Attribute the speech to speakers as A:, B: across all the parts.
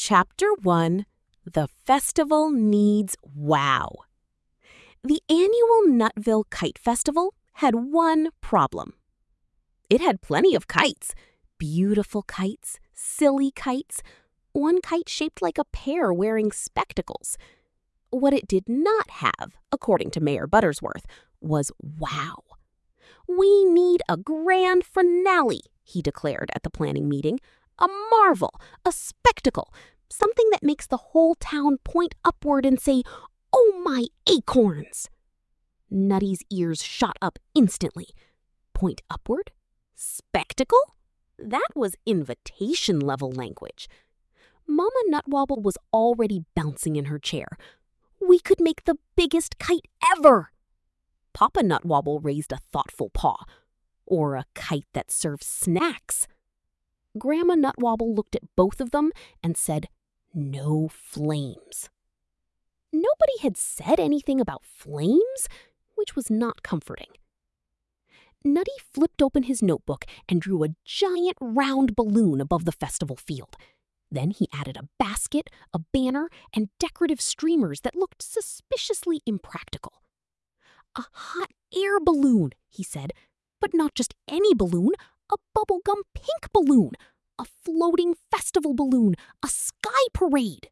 A: Chapter 1: The Festival Needs Wow. The annual Nutville Kite Festival had one problem. It had plenty of kites. Beautiful kites, silly kites, one kite shaped like a pear wearing spectacles. What it did not have, according to Mayor Buttersworth, was wow. "We need a grand finale," he declared at the planning meeting. "A marvel, a spectacle, something that makes the whole town point upward and say, 'Oh my acorns!'" Nutty's ears shot up instantly. Point upward? Spectacle? That was invitation-level language. Mama Nutwobble was already bouncing in her chair. "We could make the biggest kite ever!" Papa Nutwobble raised a thoughtful paw. "Or a kite that serves snacks." Grandma Nutwobble looked at both of them and said, "No flames." Nobody had said anything about flames, which was not comforting. Nutty flipped open his notebook and drew a giant round balloon above the festival field. Then he added a basket, a banner, and decorative streamers that looked suspiciously impractical. "A hot air balloon," he said, "but not just any balloon, a bubblegum pink balloon, a floating festival balloon, a sky parade."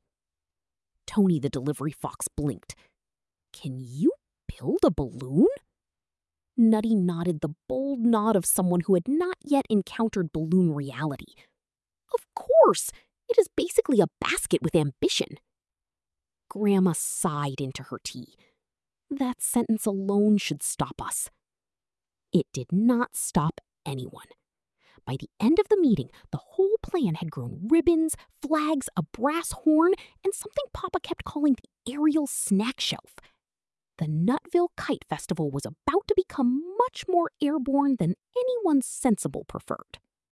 A: Tony the delivery fox blinked. "Can you build a balloon?" Nutty nodded the bold nod of someone who had not yet encountered balloon reality. "Of course! It is basically a basket with ambition." Grandma sighed into her tea. That sentence alone should stop us. It did not stop anyone. By the end of the meeting, the whole plan had grown ribbons, flags, a brass horn, and something Papa kept calling the aerial snack shelf. The Nutville Kite Festival was about to become much more airborne than anyone sensible preferred.